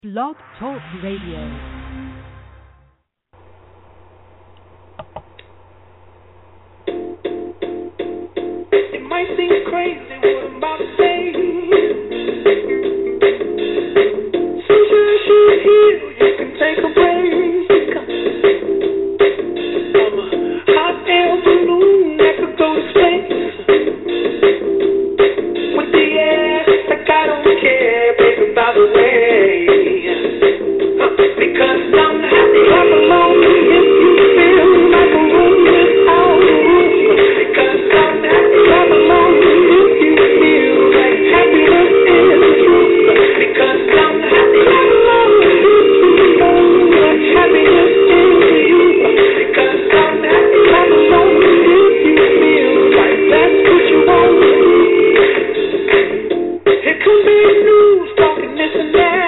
Blog Talk Radio. It might seem crazy what I'm about to say. Since you're here, you can take a break. I'm a hot air balloon that could go to space. With the air, like I don't care, baby, by the way. Because I'm happy, I'm alone. If you feel like a room without a roof. Because I'm happy, I'm alone. If you feel like happiness is the truth. Because I'm happy, I'm alone. If you know what happiness is to you. Because I'm happy, I'm alone. If you feel like that's what you want. It could be news talking this and that.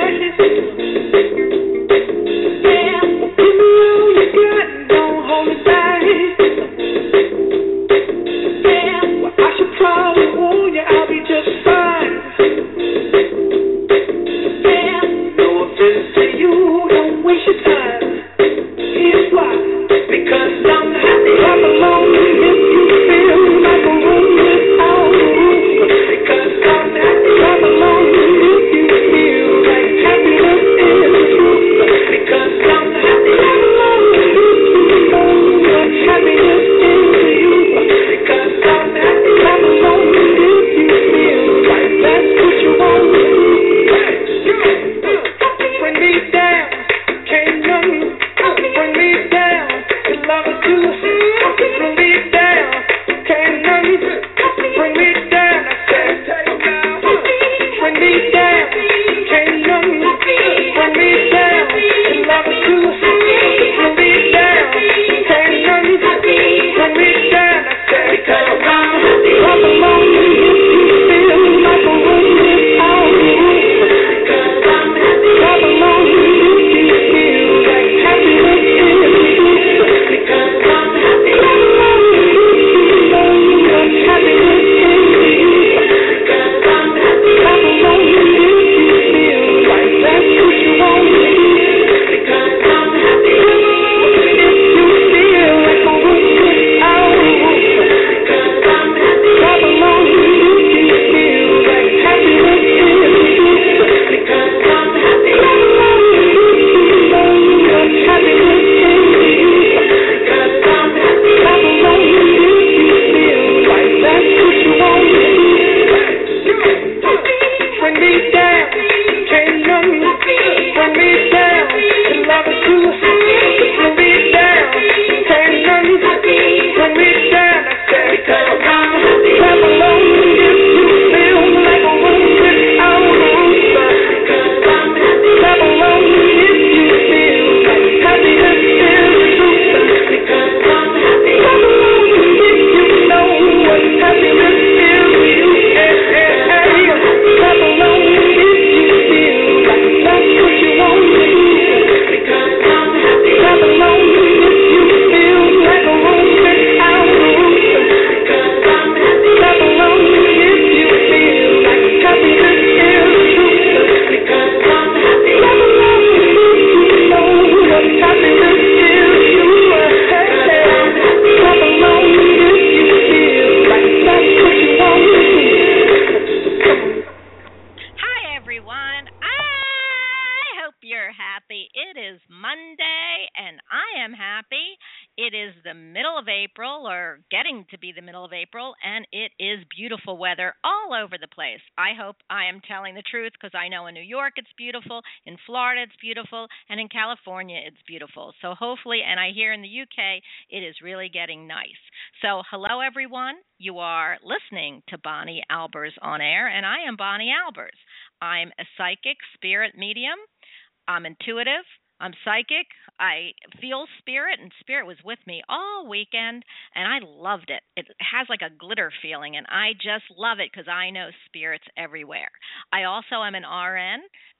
I know in New York it's beautiful, in Florida it's beautiful, and in California it's beautiful. So hopefully, and I hear in the UK it is really getting nice. So hello everyone. You are listening to Bonnie Albers on air, and I am Bonnie Albers. I'm a psychic spirit medium. I'm intuitive. I'm psychic. I feel spirit, and spirit was with me all weekend, and I loved it. It has like a glitter feeling, and I just love it because I know spirits everywhere. I also am an RN,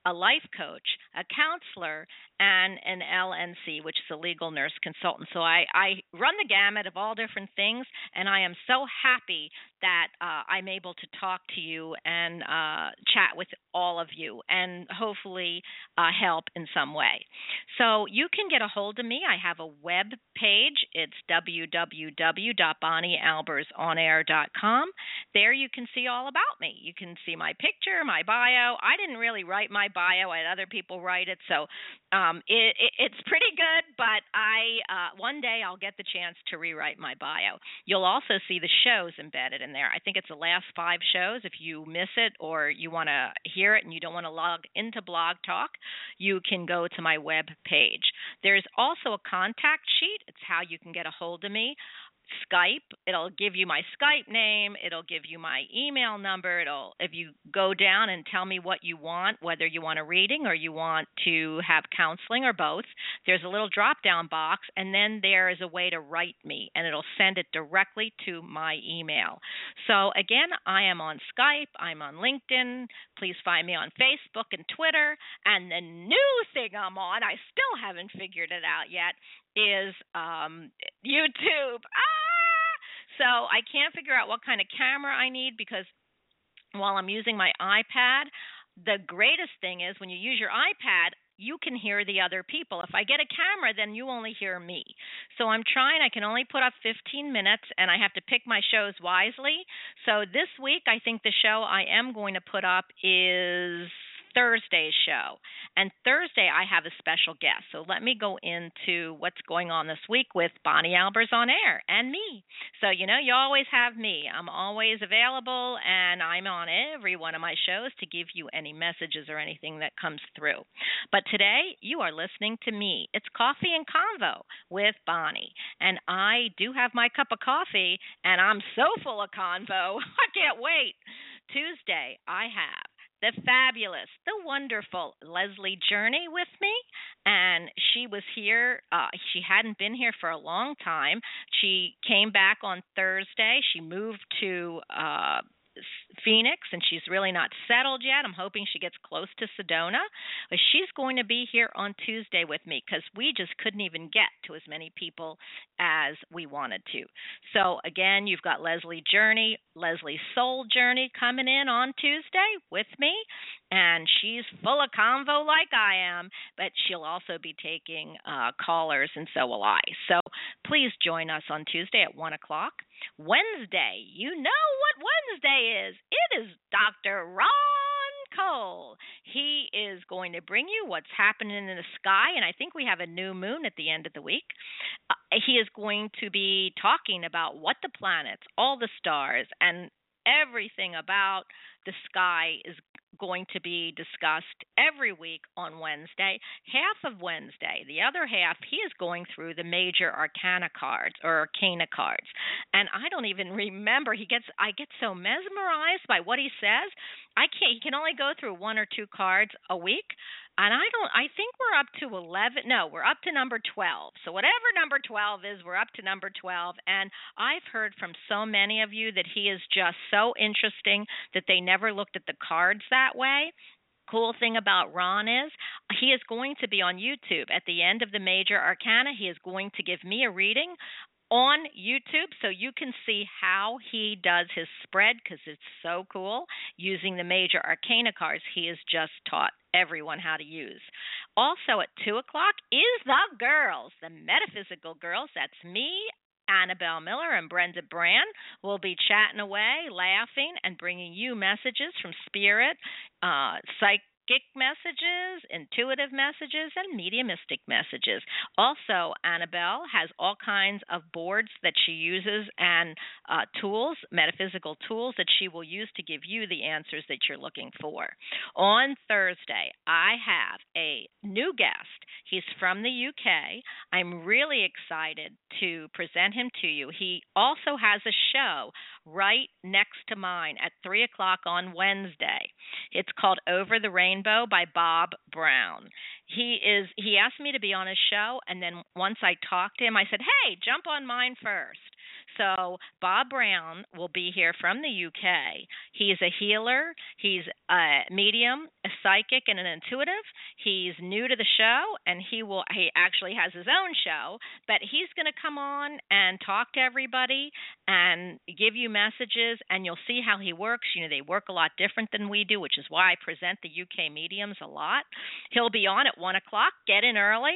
a life coach, a counselor, and an LNC, which is a legal nurse consultant. So I run the gamut of all different things, and I am so happy that I'm able to talk to you and chat with all of you and hopefully help in some way. So you can get a hold of me. I have a web page. It's www.bonniealbersonair.com. There you can see all about me. You can see my picture, my bio. I didn't really write my bio. I had other people write it, so it's pretty good, but one day I'll get the chance to rewrite my bio. You'll also see the shows embedded in there. I think it's the last 5 shows. If you miss it or you want to hear it and you don't want to log into Blog Talk, you can go to my web page. There's also a contact sheet. It's how you can get a hold of me. Skype, it'll give you my Skype name, it'll give you my email number, if you go down and tell me what you want, whether you want a reading or you want to have counseling or both, there's a little drop down box, and then there is a way to write me, and it'll send it directly to my email. So again, I am on Skype, I'm on LinkedIn, please find me on Facebook and Twitter, and the new thing I'm on, I still haven't figured it out yet, is YouTube. So I can't figure out what kind of camera I need, because while I'm using my iPad, the greatest thing is when you use your iPad, you can hear the other people. If I get a camera, then you only hear me. So I'm trying. I can only put up 15 minutes, and I have to pick my shows wisely. So this week, I think the show I am going to put up is Thursday's show. And Thursday, I have a special guest. So let me go into what's going on this week with Bonnie Albers on Air and me. So, you always have me. I'm always available, and I'm on every one of my shows to give you any messages or anything that comes through. But today, you are listening to me. It's Coffee and Convo with Bonnie. And I do have my cup of coffee, and I'm so full of convo. I can't wait. Tuesday, I have the fabulous, the wonderful Leslie Journey with me, and she was here. She hadn't been here for a long time. She came back on Thursday. She moved to Phoenix, and she's really not settled yet. I'm hoping she gets close to Sedona. But she's going to be here on Tuesday with me because we just couldn't even get to as many people as we wanted to. So again, you've got Leslie Journey, Leslie Soul Journey coming in on Tuesday with me, and she's full of convo like I am, but she'll also be taking callers, and so will I. So please join us on Tuesday at 1 o'clock. Wednesday, you know what Wednesday is. It is Dr. Ron Cole. He is going to bring you what's happening in the sky, and I think we have a new moon at the end of the week. He is going to be talking about what the planets, all the stars, and everything about the sky is going to be discussed every week on Wednesday, half of Wednesday. The other half, he is going through the major arcana cards or arcana cards. And I don't even remember. I get so mesmerized by what he says. He can only go through 1 or 2 cards a week. And I think we're up to 11. No, we're up to number 12. So whatever number 12 is, we're up to number 12. And I've heard from so many of you that he is just so interesting that they never looked at the cards that way. Cool thing about Ron is he is going to be on YouTube. At the end of the major arcana, he is going to give me a reading on YouTube so you can see how he does his spread, because it's so cool using the major arcana cards he has just taught everyone how to use. Also at 2 o'clock is the girls, the metaphysical girls. That's me, Annabelle Miller, and Brenda Brand. Will be chatting away, laughing, and bringing you messages from spirit, psychic messages, intuitive messages, and mediumistic messages. Also, Annabelle has all kinds of boards that she uses and tools, metaphysical tools that she will use to give you the answers that you're looking for. On Thursday, I have a new guest. He's from the UK. I'm really excited to present him to you. He also has a show right next to mine at 3 o'clock on Wednesday. It's called Over the Rainbow by Bob Brown. He asked me to be on his show, and then once I talked to him, I said, hey, jump on mine first. So Bob Brown will be here from the UK. He's a healer, he's a medium, a psychic, and an intuitive. He's new to the show, and he actually has his own show, but he's going to come on and talk to everybody and give you messages, and you'll see how he works. You know, they work a lot different than we do, which is why I present the UK mediums a lot. He'll be on at 1 o'clock. Get in early.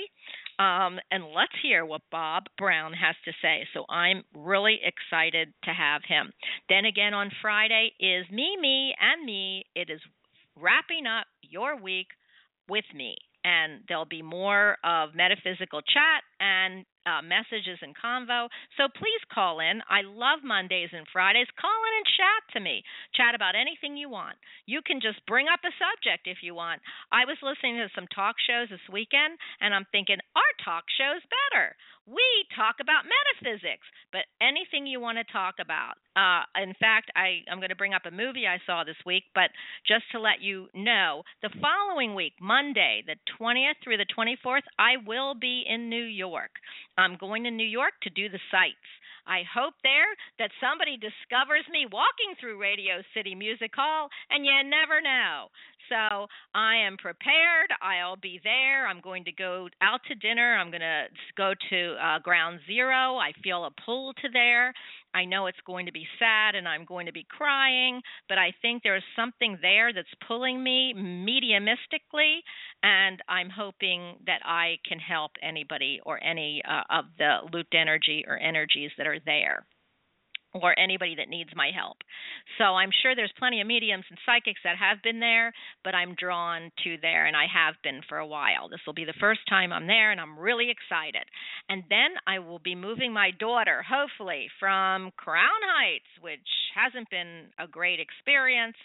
And let's hear what Bob Brown has to say. So I'm really excited to have him. Then again on Friday is me, and me. It is wrapping up your week with me. And there'll be more of metaphysical chat and messages and convo. So please call in. I love Mondays and Fridays. Call in and chat to me. Chat about anything you want. You can just bring up a subject if you want. I was listening to some talk shows this weekend, and I'm thinking, our talk show's better. We talk about metaphysics, but anything you want to talk about. In fact, I'm going to bring up a movie I saw this week, but just to let you know, the following week, Monday, the 20th through the 24th, I will be in New York. I'm going to New York to do the sights. I hope there that somebody discovers me walking through Radio City Music Hall, and you never know. So I am prepared. I'll be there. I'm going to go out to dinner. I'm going to go to Ground Zero. I feel a pull to there. I know it's going to be sad and I'm going to be crying, but I think there's something there that's pulling me mediumistically, and I'm hoping that I can help anybody or any of the looped energy or energies that are there, or anybody that needs my help. So I'm sure there's plenty of mediums and psychics that have been there, but I'm drawn to there, and I have been for a while. This will be the first time I'm there, and I'm really excited. And then I will be moving my daughter, hopefully, from Crown Heights, which hasn't been a great experience,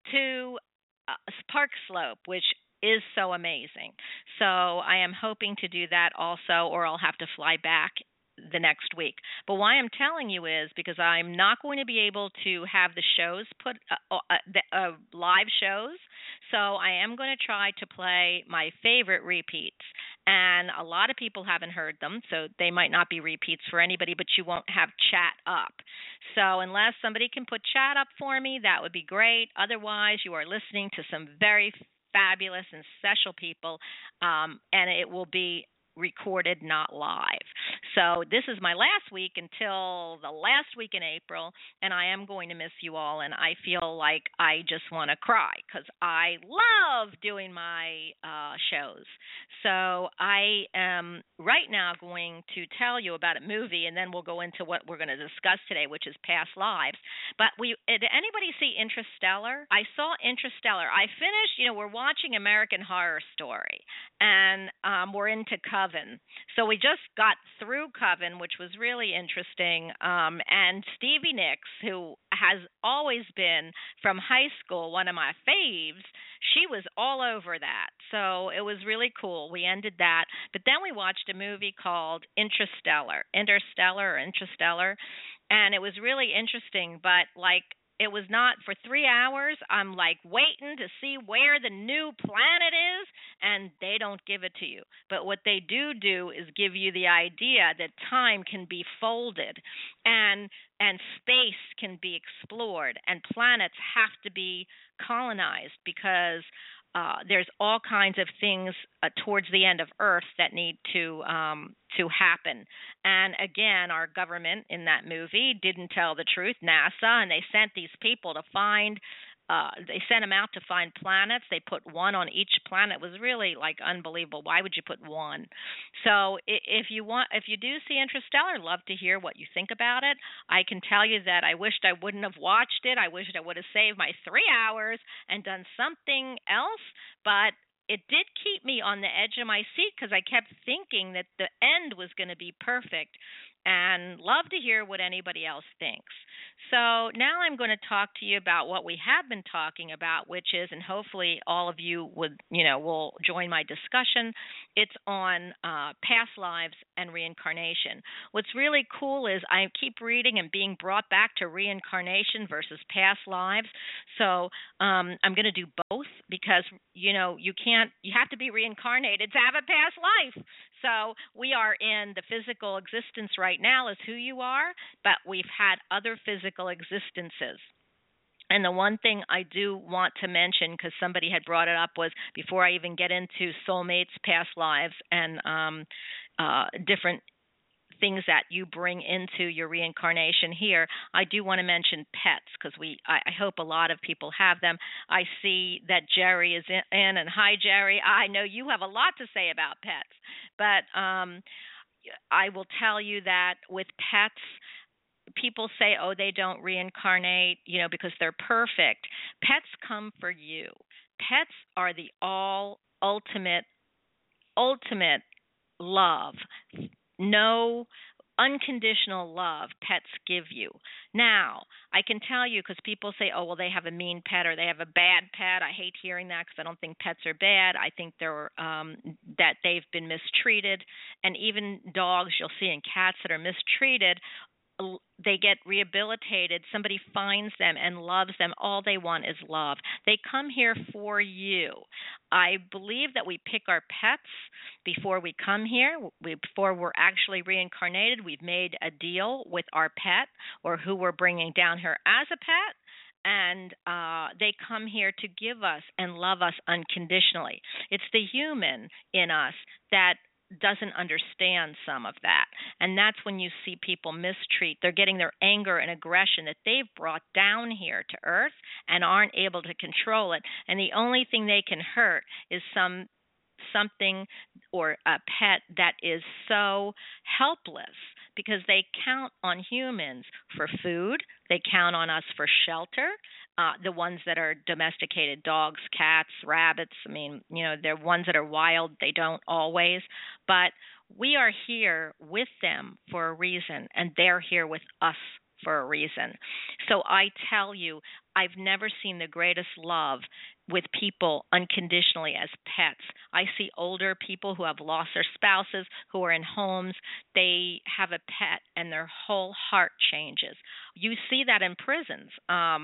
to Park Slope, which is so amazing. So I am hoping to do that also, or I'll have to fly back the next week. But why I'm telling you is because I'm not going to be able to have the shows put live shows. So I am going to try to play my favorite repeats. And a lot of people haven't heard them, so they might not be repeats for anybody, but you won't have chat up. So unless somebody can put chat up for me, that would be great. Otherwise, you are listening to some very fabulous and special people, and it will be recorded, not live. So this is my last week until the last week in April, and I am going to miss you all, and I feel like I just want to cry because I love doing my shows. So I am right now going to tell you about a movie, and then we'll go into what we're going to discuss today, which is past lives. But did anybody see Interstellar? I saw Interstellar. I finished, we're watching American Horror Story, and we're into Coven. So we just got through Coven, which was really interesting. And Stevie Nicks, who has always been from high school one of my faves, she was all over that. So it was really cool. We ended that. But then we watched a movie called Interstellar, and it was really interesting. But it was not for 3 hours. I'm waiting to see where the new planet is, and they don't give it to you. But what they do is give you the idea that time can be folded and space can be explored, and planets have to be colonized because there's all kinds of things towards the end of Earth that need to happen. And again, our government in that movie didn't tell the truth, NASA, and they sent these people to find. They sent them out to find planets. They put one on each planet. It was really unbelievable. Why would you put one? So if you do see Interstellar, I'd love to hear what you think about it. I can tell you that I wished I wouldn't have watched it. I wished I would have saved my 3 hours and done something else, but it did keep me on the edge of my seat because I kept thinking that the end was going to be perfect, and love to hear what anybody else thinks. So now I'm going to talk to you about what we have been talking about, which is, and hopefully all of you will join my discussion. It's on past lives and reincarnation. What's really cool is I keep reading and being brought back to reincarnation versus past lives. So I'm going to do both because you have to be reincarnated to have a past life. So we are in the physical existence right now as who you are, but we've had other physical existences. And the one thing I do want to mention, because somebody had brought it up, was before I even get into soulmates, past lives, and different things that you bring into your reincarnation here, I do want to mention pets because I hope a lot of people have them. I see that Jerry is in, and hi, Jerry. I know you have a lot to say about pets, but I will tell you that with pets, people say, oh, they don't reincarnate, because they're perfect. Pets come for you. Pets are the all ultimate love. No unconditional love pets give you. Now, I can tell you because people say, oh, well, they have a mean pet or they have a bad pet. I hate hearing that because I don't think pets are bad. I think they're that they've been mistreated. And even dogs you'll see and cats that are mistreated, they get rehabilitated. Somebody finds them and loves them. All they want is love. They come here for you. I believe that we pick our pets before we come here. Before we're actually reincarnated, we've made a deal with our pet or who we're bringing down here as a pet. And they come here to give us and love us unconditionally. It's the human in us that doesn't understand some of that. And that's when you see people mistreat. They're getting their anger and aggression that they've brought down here to earth and aren't able to control it. And the only thing they can hurt is something or a pet that is so helpless because they count on humans for food. They count on us for shelter. The ones that are domesticated, dogs, cats, rabbits, they're ones that are wild. They don't always. But we are here with them for a reason, and they're here with us for a reason. So I tell you, I've never seen the greatest love with people unconditionally as pets. I see older people who have lost their spouses, who are in homes. They have a pet, and their whole heart changes. You see that in prisons.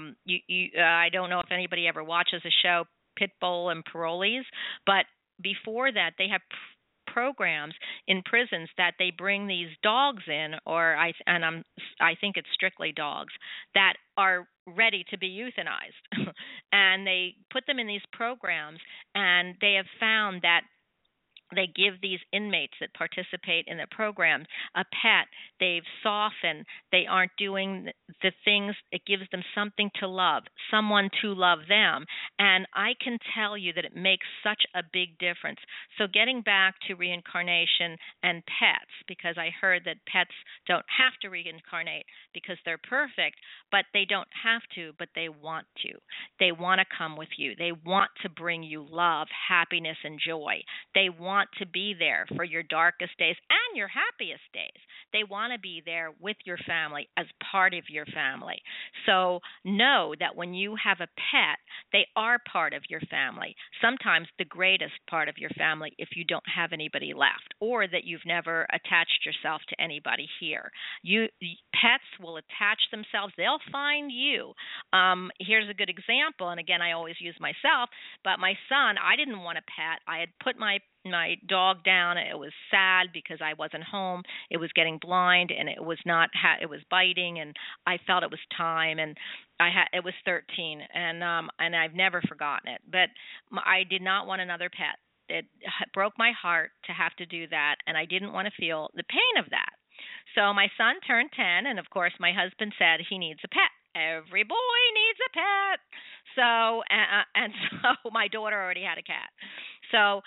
I don't know if anybody ever watches the show Pitbull and Parolees, but before that, they have programs in prisons that they bring these dogs in, I think it's strictly dogs that are ready to be euthanized, and they put them in these programs, and they have found that they give these inmates that participate in the program a pet. They've softened. They aren't doing the things. It gives them something to love, someone to love them. And I can tell you that it makes such a big difference. So getting back to reincarnation and pets, because I heard that pets don't have to reincarnate because they're perfect, but they don't have to, but they want to. They want to come with you. They want to bring you love, happiness, and joy. They want to be there for your darkest days and your happiest days. They want to be there with your family as part of your family. So know that when you have a pet, they are part of your family, sometimes the greatest part of your family if you don't have anybody left or that you've never attached yourself to anybody here. Pets will attach themselves. They'll find you. Here's a good example, and again, I always use myself, but my son, I didn't want a pet. I had put my dog down. It was sad because I wasn't home. It was getting blind, and it was biting, and I felt it was time. And it was 13, and I've never forgotten it. But I did not want another pet. It broke my heart to have to do that, and I didn't want to feel the pain of that. So my son turned 10, and of course my husband said he needs a pet. Every boy needs a pet. So so my daughter already had a cat. So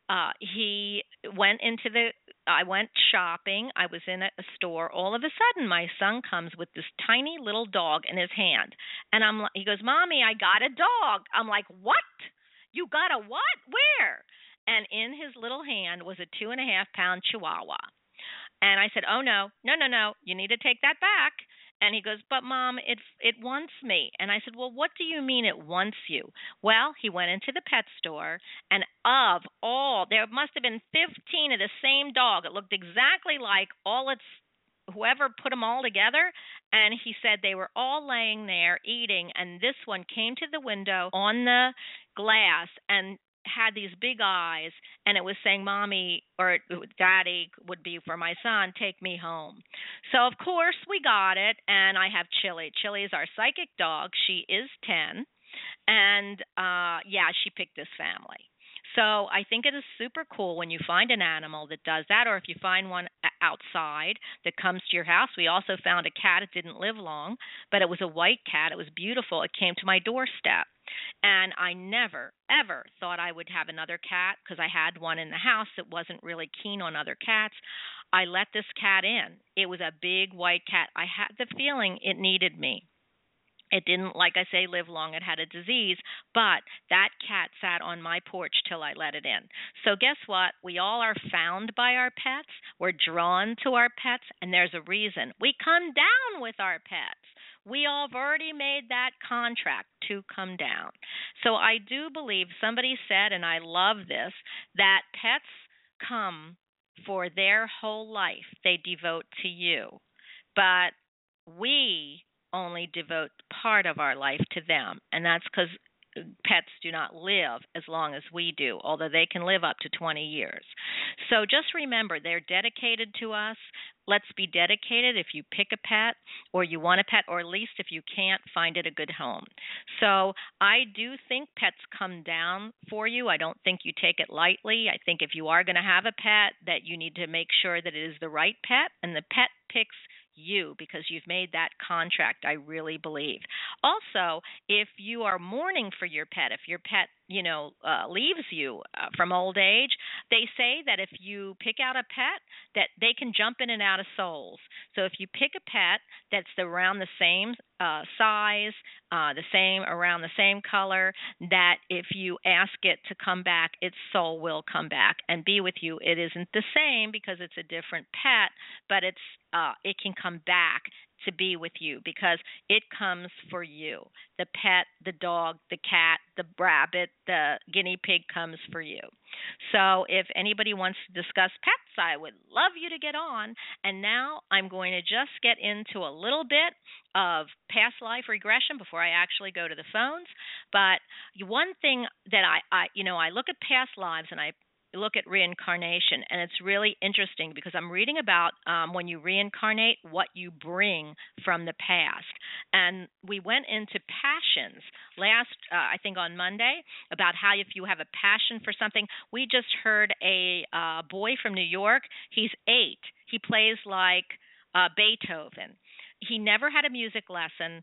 I went shopping. I was in a store. All of a sudden, my son comes with this tiny little dog in his hand. And he goes, Mommy, I got a dog. I'm like, what? You got a what? Where? And in his little hand was a 2.5-pound Chihuahua. And I said, oh, no, you need to take that back. And he goes, but Mom, it wants me. And I said, well, what do you mean it wants you? Well, he went into the pet store, and there must have been 15 of the same dog. It looked exactly like whoever put them all together. And he said they were all laying there eating, and this one came to the window on the glass and had these big eyes, and it was saying, "Mommy," or "Daddy" would be for my son, "take me home." So of course we got it, and I have Chili. Chili is our psychic dog. She is 10, and yeah, she picked this family. So I think it is super cool when you find an animal that does that, or if you find one outside that comes to your house. We also found a cat. It didn't live long, but it was a white cat. It was beautiful. It came to my doorstep. And I never, ever thought I would have another cat because I had one in the house that wasn't really keen on other cats. I let this cat in. It was a big white cat. I had the feeling it needed me. It didn't, like I say, live long. It had a disease, but that cat sat on my porch till I let it in. So guess what? We all are found by our pets. We're drawn to our pets, and there's a reason. We come down with our pets. We all have already made that contract to come down. So I do believe somebody said, and I love this, that pets come for their whole life. They devote to you. But we only devote part of our life to them, and that's because pets do not live as long as we do, although they can live up to 20 years. So just remember, they're dedicated to us. Let's be dedicated if you pick a pet or you want a pet, or at least if you can't, find it a good home. So I do think pets come down for you. I don't think you take it lightly. I think if you are going to have a pet, that you need to make sure that it is the right pet, and the pet picks you because you've made that contract, I really believe. Also, if you are mourning for your pet, if your pet, leaves you from old age, they say that if you pick out a pet, that they can jump in and out of souls. So if you pick a pet that's around the same size, around the same color, that if you ask it to come back, its soul will come back and be with you. It isn't the same because it's a different pet, but it can come back to be with you because it comes for you. The pet, the dog, the cat, the rabbit, the guinea pig comes for you. So if anybody wants to discuss pets, I would love you to get on. And now I'm going to just get into a little bit of past life regression before I actually go to the phones. But one thing that I look at past lives and I look at reincarnation, and it's really interesting because I'm reading about when you reincarnate, what you bring from the past. And we went into passions last, I think on Monday, about how if you have a passion for something. We just heard a boy from New York. He's 8. He plays like Beethoven. He never had a music lesson.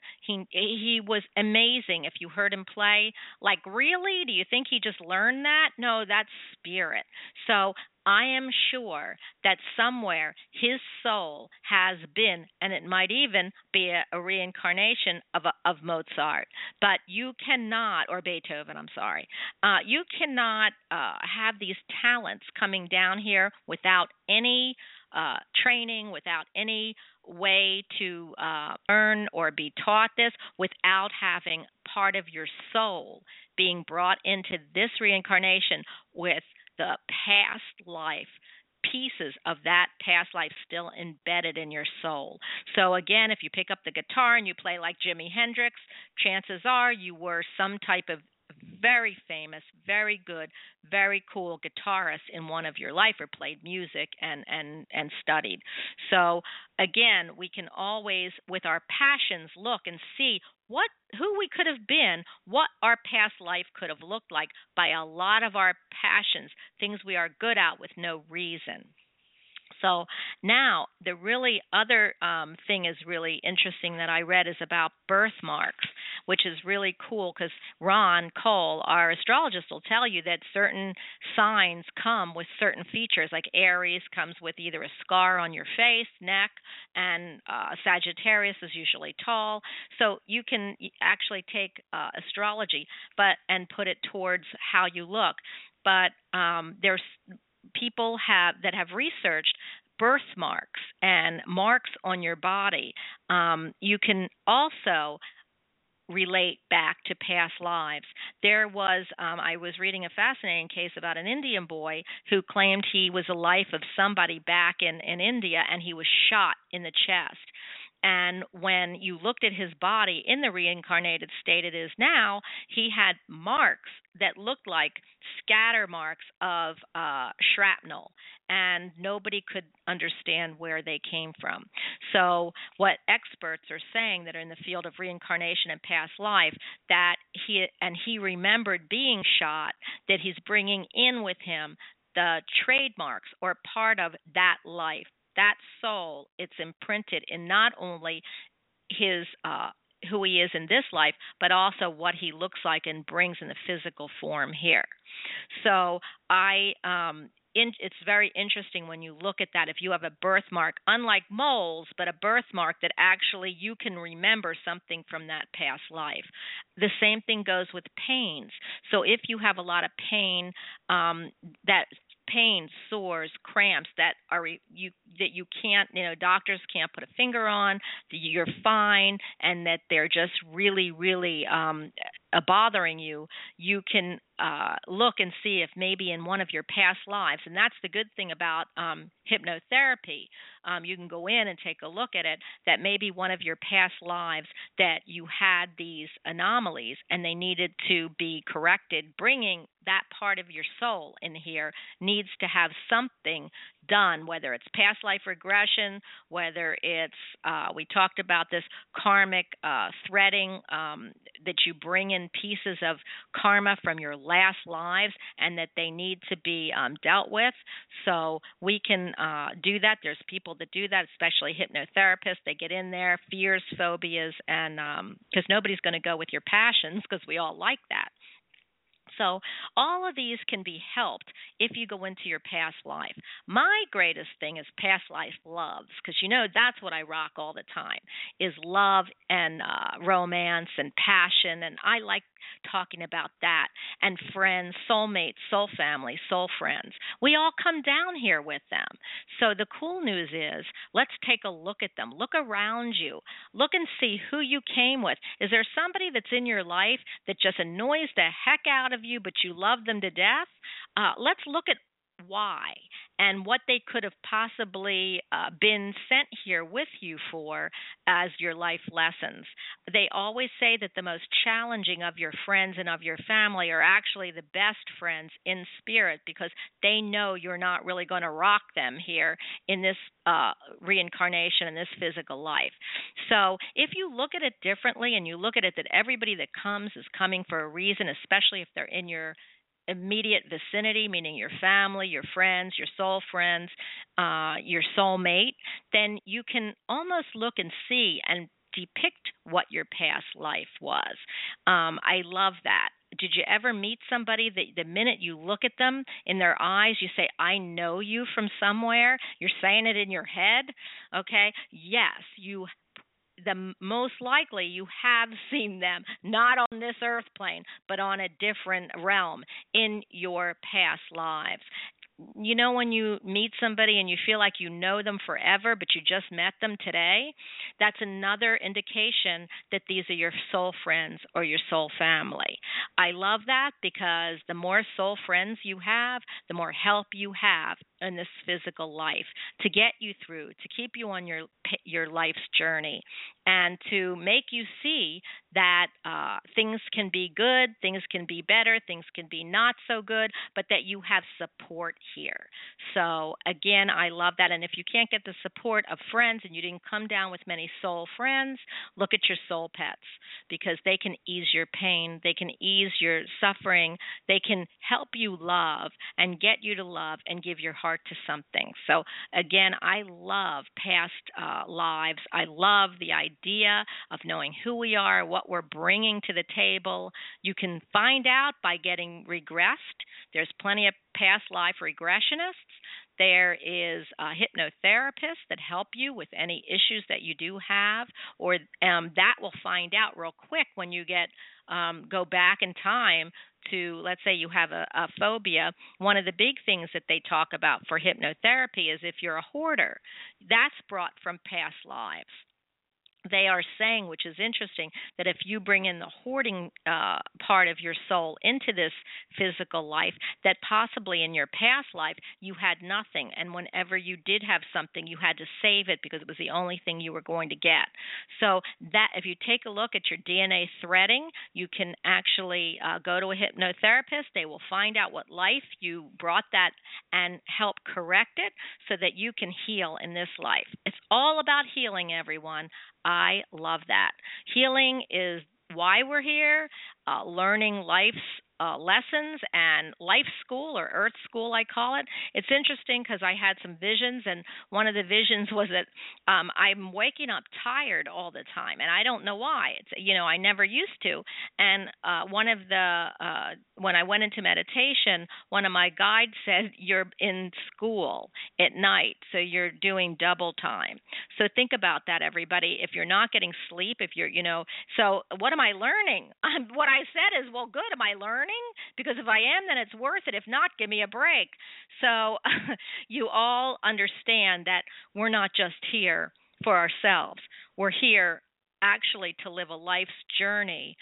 He was amazing. If you heard him play, like, really? Do you think he just learned that? No, that's spirit. So I am sure that somewhere his soul has been, and it might even be a reincarnation of Mozart. But you cannot, or Beethoven, I'm sorry. You cannot have these talents coming down here without any training, without any way to learn or be taught this, without having part of your soul being brought into this reincarnation with the past life, pieces of that past life still embedded in your soul. So again, if you pick up the guitar and you play like Jimi Hendrix, chances are you were some type of very famous, very good, very cool guitarist in one of your life, or played music and studied. So again, we can always, with our passions, look and see who we could have been, what our past life could have looked like by a lot of our passions, things we are good at with no reason. So now the really other thing is really interesting that I read is about birthmarks, which is really cool because Ron Cole, our astrologist, will tell you that certain signs come with certain features, like Aries comes with either a scar on your face, neck, and Sagittarius is usually tall. So you can actually take astrology and put it towards how you look. But there's people that have researched birthmarks and marks on your body. You can also relate back to past lives. There was, I was reading a fascinating case about an Indian boy who claimed he was a life of somebody back in India, and he was shot in the chest. And when you looked at his body in the reincarnated state it is now, he had marks that looked like scatter marks of shrapnel, and nobody could understand where they came from. So, what experts are saying that are in the field of reincarnation and past life, that he remembered being shot, that he's bringing in with him the trademarks or part of that life, that soul. It's imprinted in not only his who he is in this life, but also what he looks like and brings in the physical form here. So it's very interesting when you look at that. If you have a birthmark, unlike moles, but a birthmark that actually you can remember something from that past life. The same thing goes with pains. So if you have a lot of pain, that pain, sores, cramps that you can't, doctors can't put a finger on, that you're fine, and that they're just really, really bothering you, you can look and see if maybe in one of your past lives, and that's the good thing about hypnotherapy. You can go in and take a look at it, that maybe one of your past lives that you had these anomalies and they needed to be corrected, bringing that part of your soul in here needs to have something done, whether it's past life regression, whether it's, we talked about this karmic threading, that you bring in pieces of karma from your last lives and that they need to be dealt with. So we can do that. There's people that do that, especially hypnotherapists. They get in there, fears, phobias, and because nobody's going to go with your passions, because we all like that. So all of these can be helped if you go into your past life. My greatest thing is past life loves, because that's what I rock all the time, is love and romance and passion, and I like talking about that, and friends, soulmates, soul family, soul friends. We all come down here with them. So the cool news is, let's take a look at them. Look around you. Look and see who you came with. Is there somebody that's in your life that just annoys the heck out of you, but you love them to death? Let's look at why and what they could have possibly been sent here with you for as your life lessons. They always say that the most challenging of your friends and of your family are actually the best friends in spirit, because they know you're not really going to rock them here in this reincarnation, in this physical life. So if you look at it differently and you look at it that everybody that comes is coming for a reason, especially if they're in your immediate vicinity, meaning your family, your friends, your soul friends, your soulmate, then you can almost look and see and depict what your past life was. I love that. Did you ever meet somebody that the minute you look at them in their eyes, you say, I know you from somewhere? You're saying it in your head, okay? Yes, most likely you have seen them, not on this earth plane, but on a different realm in your past lives. When you meet somebody and you feel like you know them forever, but you just met them today, that's another indication that these are your soul friends or your soul family. I love that, because the more soul friends you have, the more help you have in this physical life to get you through, to keep you on your life's journey, and to make you see that things can be good, things can be better, things can be not so good, but that you have support here. So again, I love that. And if you can't get the support of friends and you didn't come down with many soul friends, look at your soul pets, because they can ease your pain, they can ease your suffering, they can help you love and get you to love and give your heart to something. So again, I love past lives. I love the idea of knowing who we are, what we're bringing to the table. You can find out by getting regressed. There's plenty of past life regressionists. There is hypnotherapists that help you with any issues that you do have, or that will find out real quick when you go back in time to, let's say you have a phobia. One of the big things that they talk about for hypnotherapy is if you're a hoarder, that's brought from past lives. they are saying, which is interesting, that if you bring in the hoarding part of your soul into this physical life, that possibly in your past life you had nothing, and whenever you did have something, you had to save it because it was the only thing you were going to get. So that if you take a look at your DNA threading, you can actually go to a hypnotherapist. They will find out what life you brought that and help correct it so that you can heal in this life. It's all about healing, everyone. I love that. Healing is why we're here, learning life's lessons and life school or earth school, I call it. It's interesting because I had some visions, and one of the visions was that I'm waking up tired all the time, and I don't know why. It's I never used to. And one of the when I went into meditation, one of my guides said, "You're in school at night, so you're doing double time." So think about that, everybody. If you're not getting sleep, if you're so what am I learning? What I said is, well, good. Am I learning? Because if I am, then it's worth it. If not, give me a break. So you all understand that we're not just here for ourselves. We're here actually to live a life's journey,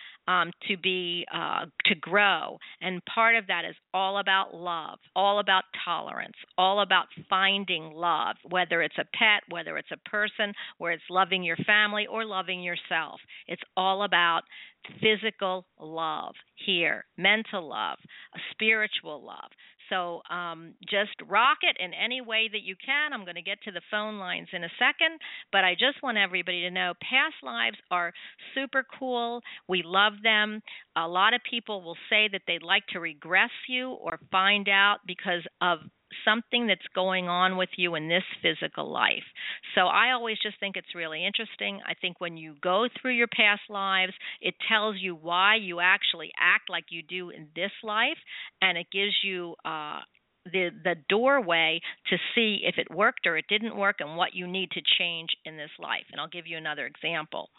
to grow, and part of that is all about love, all about tolerance, all about finding love, whether it's a pet, whether it's a person, where it's loving your family or loving yourself. It's all about physical love here, mental love, spiritual love. So just rock it in any way that you can. I'm going to get to the phone lines in a second, but I just want everybody to know past lives are super cool. We love them. A lot of people will say that they'd like to regress you or find out because of something that's going on with you in this physical life. So I always just think it's really interesting. I think when you go through your past lives, it tells you why you actually act like you do in this life, and it gives you the doorway to see if it worked or it didn't work and what you need to change in this life. And I'll give you another example.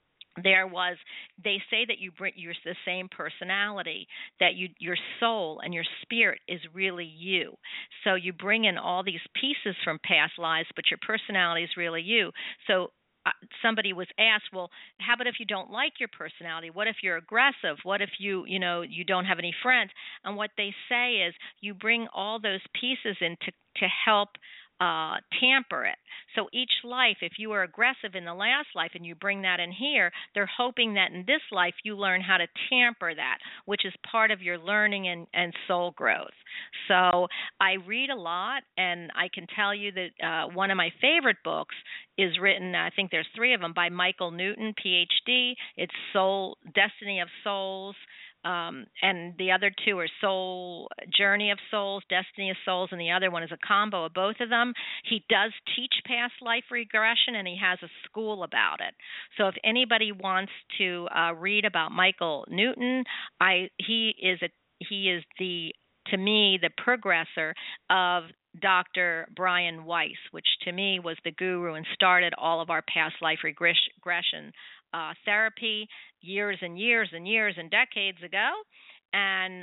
They say that you're the same personality, that your soul and your spirit is really you. So you bring in all these pieces from past lives, but your personality is really you. So somebody was asked, well, how about if you don't like your personality? What if you're aggressive? What if you don't have any friends? And what they say is you bring all those pieces in to help tamper it. So each life, if you were aggressive in the last life and you bring that in here, they're hoping that in this life you learn how to tamper that, which is part of your learning and soul growth. So I read a lot, and I can tell you that one of my favorite books is written, I think there's 3 of them, by Michael Newton, PhD. It's Destiny of Souls. And the other 2 are Journey of Souls, Destiny of Souls, and the other one is a combo of both of them. He does teach past life regression, and he has a school about it. So if anybody wants to read about Michael Newton, he is to me the progressor of Dr. Brian Weiss, which to me was the guru and started all of our past life regression therapy years and years and years and decades ago. And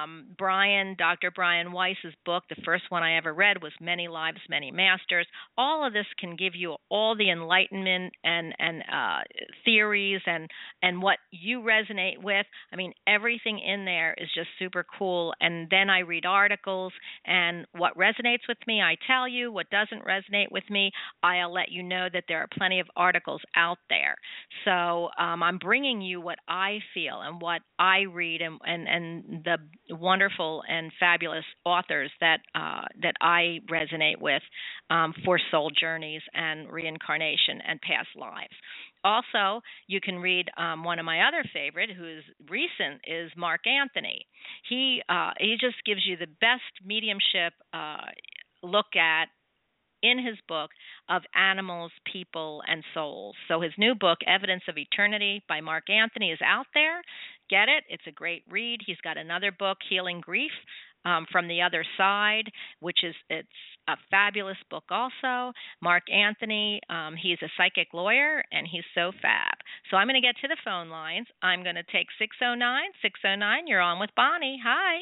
Dr. Brian Weiss's book, the first one I ever read was Many Lives, Many Masters. All of this can give you all the enlightenment and theories and what you resonate with. I mean, everything in there is just super cool. And then I read articles, and what resonates with me, I tell you. What doesn't resonate with me, I'll let you know that there are plenty of articles out there. So I'm bringing you what I feel and what I read and the wonderful and fabulous authors that I resonate with for soul journeys and reincarnation and past lives. Also, you can read one of my other favorite, who is recent, is Mark Anthony. He just gives you the best mediumship look at in his book of animals, people, and souls. So his new book, Evidence of Eternity by Mark Anthony, is out there. Get it. It's a great read. He's got another book, Healing Grief, from the Other Side, it's a fabulous book also. Mark Anthony, he's a psychic lawyer, and he's so fab. So I'm going to get to the phone lines. I'm going to take 609. 609, you're on with Bonnie. Hi.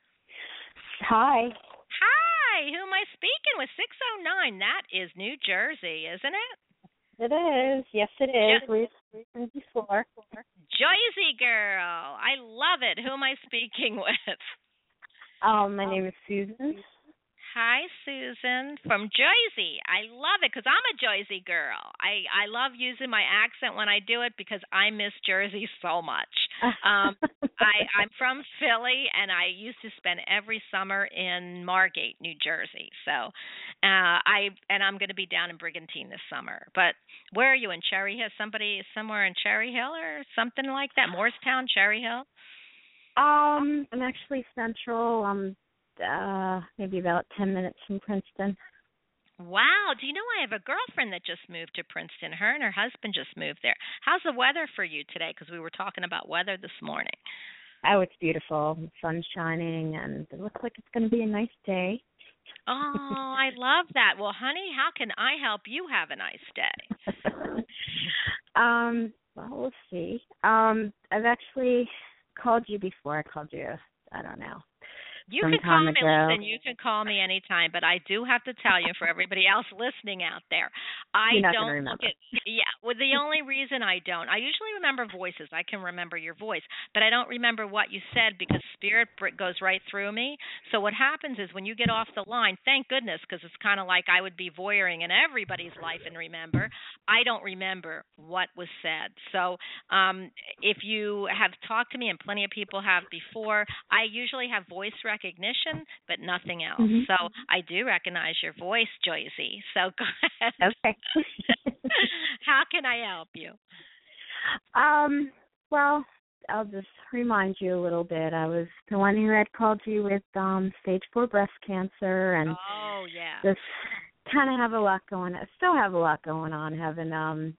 Hi. Hi. Who am I speaking with? 609. That is New Jersey, isn't it? it is. Yes, it is. We've spoken before. Joyzy girl. I love it. Who am I speaking with? My name is Susan. Hi, Susan from Jersey. I love it because I'm a Jersey girl. I love using my accent when I do it because I miss Jersey so much. I'm from Philly, and I used to spend every summer in Margate, New Jersey. So, I'm going to be down in Brigantine this summer. But where are you in Cherry Hill? Somebody somewhere in Cherry Hill or something like that? Morristown, Cherry Hill. I'm actually central. Maybe about 10 minutes from Princeton. Wow. Do you know I have a girlfriend that just moved to Princeton? Her and her husband just moved there. How's the weather for you today? Because we were talking about weather this morning. Oh, it's beautiful. The sun's shining, and it looks like it's going to be a nice day. Oh, I love that. Well, honey, how can I help you have a nice day? Well, let's see. I've actually called you before. I called you, I don't know. You can call me, listen, you can call me anytime, but I do have to tell you, for everybody else listening out there, I don't look at, well, the only reason I usually remember voices. I can remember your voice, but I don't remember what you said because spirit goes right through me. So what happens is when you get off the line, thank goodness, because it's kind of like I would be voyeuring in everybody's life and remember, I don't remember what was said. So if you have talked to me, and plenty of people have before, I usually have voice recognition, but nothing else. Mm-hmm. So I do recognize your voice, Joyzy. So go ahead. Okay. How can I help you? Well, I'll just remind you a little bit. I was the one who had called you with stage 4 breast cancer, and just kind of have a lot going. I still have a lot going on. Having I'm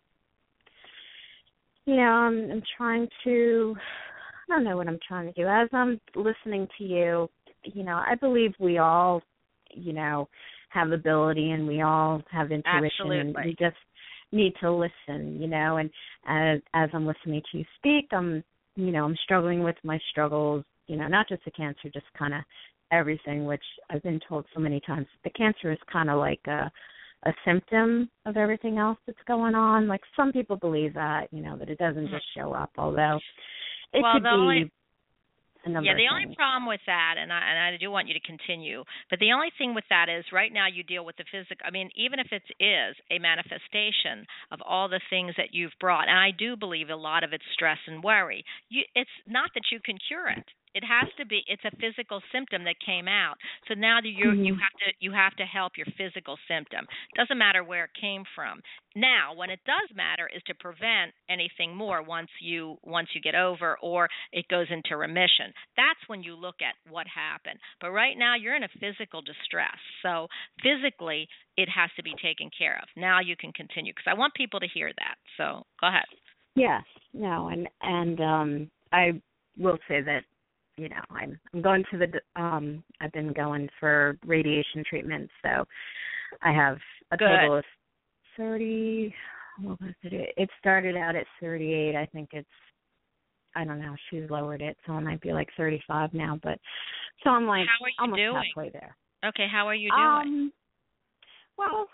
trying to. I don't know what I'm trying to do. As I'm listening to you, I believe we all, have ability and we all have intuition. Absolutely. And we just need to listen, and as I'm listening to you speak, I'm struggling with my struggles, not just the cancer, just kind of everything, which I've been told so many times. The cancer is kind of like a symptom of everything else that's going on. Like some people believe that, that it doesn't just show up, although it could be the only problem with that, and I do want you to continue, but the only thing with that is right now you deal with the physical. I mean, even if it is a manifestation of all the things that you've brought, and I do believe a lot of it's stress and worry, it's not that you can cure it. It has to be. It's a physical symptom that came out. So now you have to help your physical symptom. Doesn't matter where it came from. Now, when it does matter, is to prevent anything more once you get over or it goes into remission. That's when you look at what happened. But right now, you're in a physical distress. So physically, it has to be taken care of. Now you can continue because I want people to hear that. So go ahead. Yes. No. And I will say that. I'm going to I've been going for radiation treatment, so I have a total of 30. What was it? It started out at 38. I think I don't know. She's lowered it, so it might be like 35 now. But so I'm like almost halfway there. Okay, how are you doing? Well,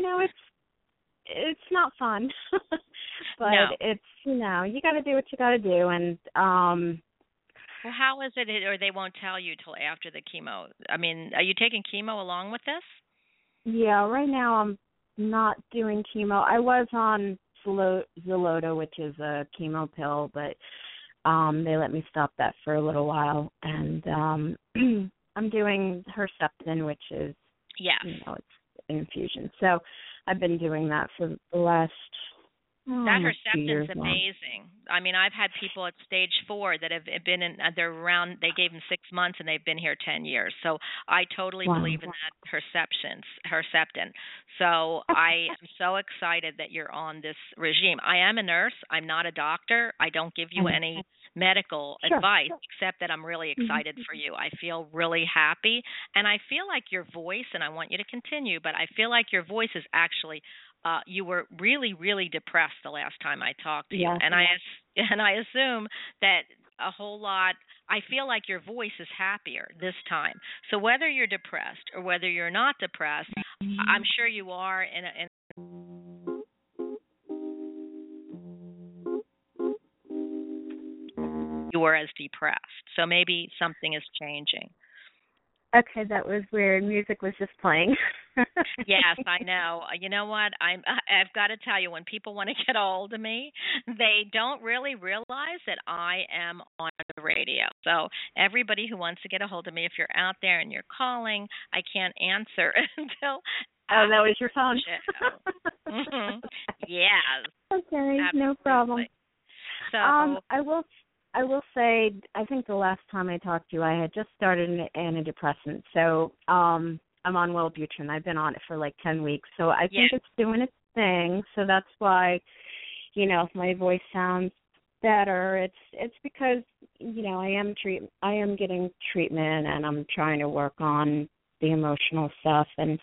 it's not fun, but it's you got to do what you got to do, and Well, how is it, or they won't tell you till after the chemo? I mean, are you taking chemo along with this? Yeah, right now I'm not doing chemo. I was on Xeloda, which is a chemo pill, but they let me stop that for a little while, and I'm doing Herceptin, which is it's an infusion. So I've been doing that for the last. That Herceptin's amazing. I mean, I've had people at stage 4 that have been they're around, they gave them 6 months and they've been here 10 years. So I totally believe in that Herceptin. So I am so excited that you're on this regime. I am a nurse. I'm not a doctor. I don't give you any medical advice, except that I'm really excited for you. I feel really happy. And I feel like your voice, and I want you to continue, but I feel like your voice is actually you were really, really depressed the last time I talked to you, and I assume that a whole lot. I feel like your voice is happier this time. So whether you're depressed or whether you're not depressed, I'm sure you are in you were as depressed. So maybe something is changing. Okay, that was weird. Music was just playing. Yes, I know. You know what? I've got to tell you, when people want to get a hold of me, they don't really realize that I am on the radio. So everybody who wants to get a hold of me, if you're out there and you're calling, I can't answer until Oh, after that was your phone. the show. Yes, Okay, no problem. absolutely. So, I will say, I think the last time I talked to you, I had just started an antidepressant. So, I'm on Wellbutrin. I've been on it for like 10 weeks. So I yeah. think it's doing its thing. So that's why, if my voice sounds better, it's because, I am getting treatment, and I'm trying to work on the emotional stuff, and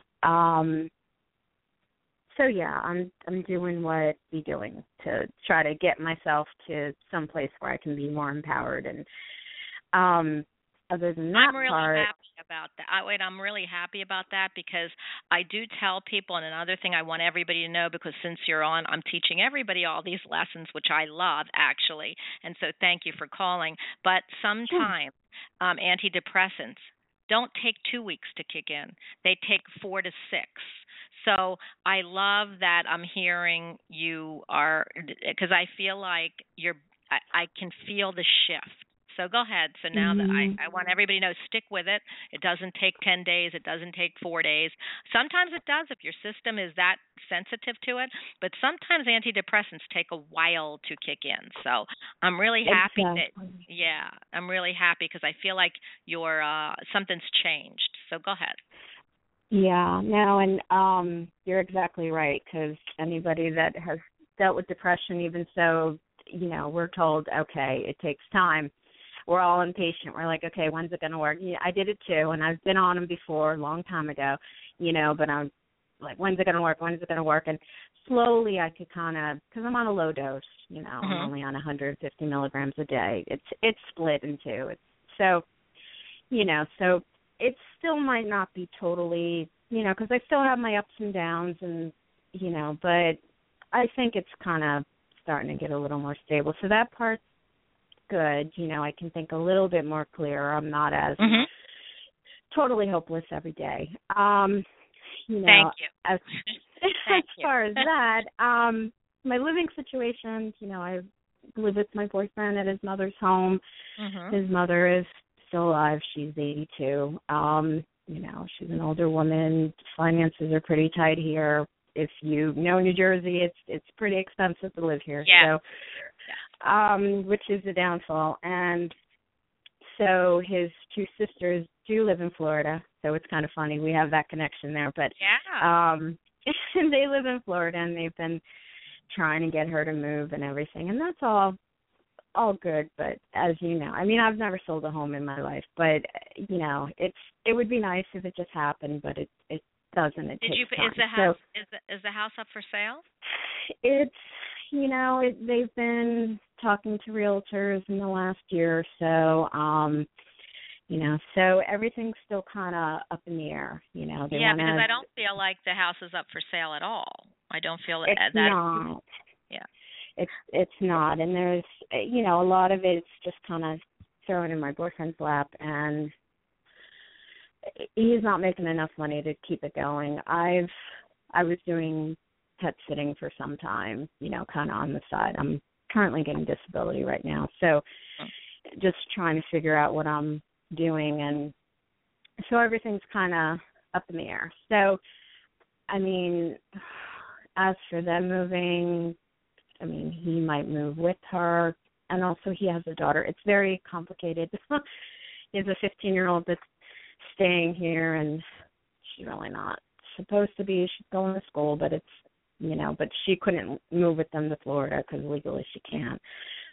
so yeah, I'm doing what I be doing to try to get myself to some place where I can be more empowered. And other than that I'm really part, happy about that. I'm really happy about that because I do tell people, and another thing I want everybody to know, because since you're on, I'm teaching everybody all these lessons, which I love actually, and so thank you for calling. But sometimes antidepressants don't take 2 weeks to kick in; they take 4 to 6. So I love that I'm hearing you are, because I feel like I can feel the shift. So go ahead. So now that I want everybody to know, stick with it. It doesn't take 10 days. It doesn't take 4 days. Sometimes it does if your system is that sensitive to it. But sometimes antidepressants take a while to kick in. So I'm really happy I'm really happy because I feel like something's changed. So go ahead. Yeah, no, and you're exactly right, because anybody that has dealt with depression, even so, we're told, okay, it takes time. We're all impatient. We're like, okay, when's it going to work? Yeah, I did it too, and I've been on them before, a long time ago, but I'm like, when's it going to work? When's it going to work? And slowly I could kind of, because I'm on a low dose, I'm only on 150 milligrams a day. It's split in two. So it still might not be totally, because I still have my ups and downs, and, but I think it's kind of starting to get a little more stable. So that part's good. I can think a little bit more clear. I'm not as totally hopeless every day. Thank you. As far as that, my living situation, I live with my boyfriend at his mother's home. His mother is still alive. She's 82. She's an older woman. Finances are pretty tight here. If you know New Jersey, it's pretty expensive to live here. Yeah. So, which is the downfall. And so his two sisters do live in Florida. So it's kind of funny. We have that connection there. But they live in Florida, and they've been trying to get her to move and everything. And that's all good, but as you know, I've never sold a home in my life, but it would be nice if it just happened, but it doesn't. It takes time. Is the house up for sale? It's they've been talking to realtors in the last year or so. So everything's still kind of up in the air. Because I don't feel like the house is up for sale at all. I don't feel it's that. Not. Yeah. It's not, and there's a lot of it's just kind of thrown in my boyfriend's lap, and he's not making enough money to keep it going. I was doing pet sitting for some time, kind of on the side. I'm currently getting disability right now, so just trying to figure out what I'm doing, and so everything's kind of up in the air. So, as for them moving, he might move with her, and also he has a daughter. It's very complicated. He has a 15-year-old that's staying here, and she's really not supposed to be. She's going to school, but it's, but she couldn't move with them to Florida because legally she can't.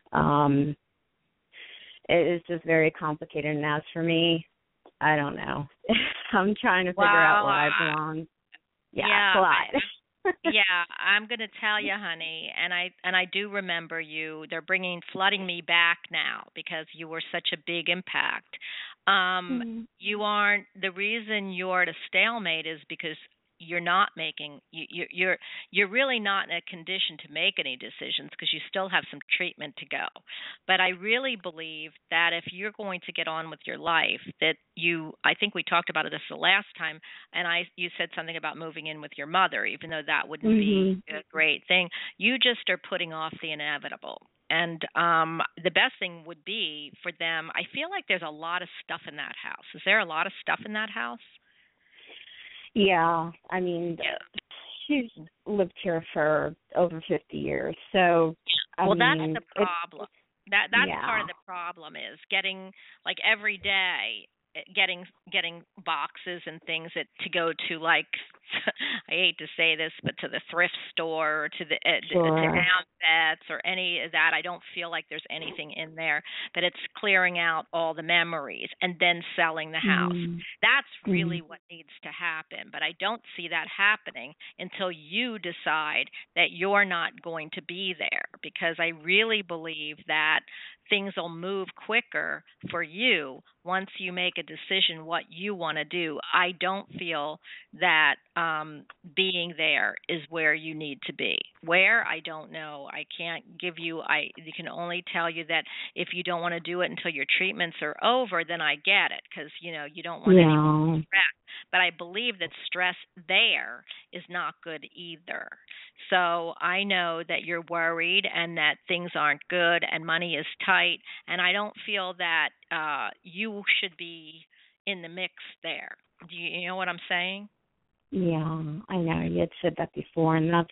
It is just very complicated, and as for me, I don't know. I'm trying to figure out where I belong. Yeah, it's a lot. Yeah, I'm going to tell you, honey, and I do remember you. They're flooding me back now because you were such a big impact. You aren't, the reason you're at a stalemate is because you're not making you're really not in a condition to make any decisions because you still have some treatment to go. But I really believe that if you're going to get on with your life, that I think we talked about this the last time, and you said something about moving in with your mother, even though that wouldn't be a great thing. You just are putting off the inevitable. And the best thing would be for them. I feel like there's a lot of stuff in that house. Is there a lot of stuff in that house? Yeah, I mean, she's lived here for over 50 years, so well, that's the problem. That's part of the problem is getting like every day getting boxes and things to go to, like I hate to say this, but to the thrift store or to the to Town Vets or any of that. I don't feel like there's anything in there, but it's clearing out all the memories and then selling the house. That's really what needs to happen, but I don't see that happening until you decide that you're not going to be there, because I really believe that things will move quicker for you once you make a decision what you want to do. I don't feel that being there is where you need to be. Where, I don't know. I can't give you, you can only tell you that if you don't want to do it until your treatments are over, then I get it, because, you don't want any stress. But I believe that stress there is not good either. So I know that you're worried and that things aren't good and money is tight, and I don't feel that you should be in the mix there. Do you know what I'm saying? Yeah, I know. You had said that before, and that's,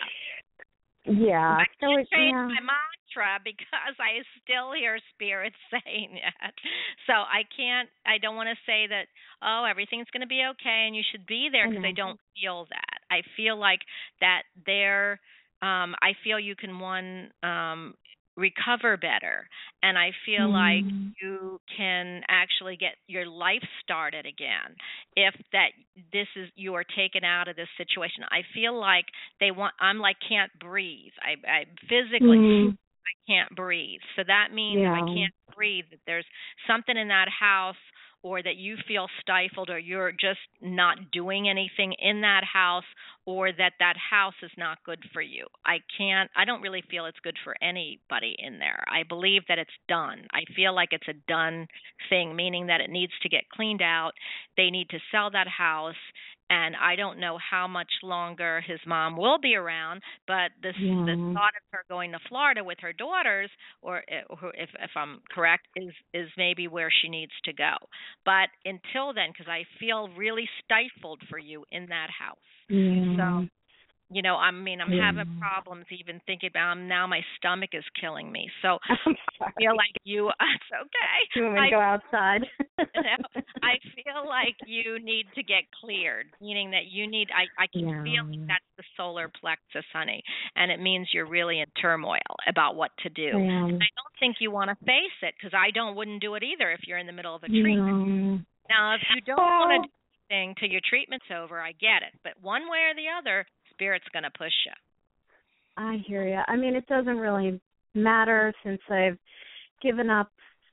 yeah. I can't change my mantra because I still hear spirits saying that. So I don't want to say that, oh, everything's going to be okay and you should be there, because I don't feel that. I feel like that I feel you can, recover better, and I feel like you can actually get your life started again if you are taken out of this situation. I feel like I'm like can't breathe. I physically I can't breathe. So that means if I can't breathe, that there's something in that house, or that you feel stifled, or you're just not doing anything in that house, or that house is not good for you. I don't really feel it's good for anybody in there. I believe that it's done. I feel like it's a done thing, meaning that it needs to get cleaned out. They need to sell that house. And I don't know how much longer his mom will be around, but the thought of her going to Florida with her daughters, or if I'm correct, is maybe where she needs to go. But until then, because I feel really stifled for you in that house. So, I'm having problems even thinking about it. Now my stomach is killing me. So I feel like it's okay. Do you want me to go outside? I feel like you need to get cleared, meaning that you need, I can feel like that's the solar plexus, honey, and it means you're really in turmoil about what to do. And I don't think you want to face it, because wouldn't do it either if you're in the middle of a treatment. Now, if you don't want to do anything till your treatment's over, I get it. But one way or the other, Spirit's going to push you. I hear you. I mean, it doesn't really matter since I've given up,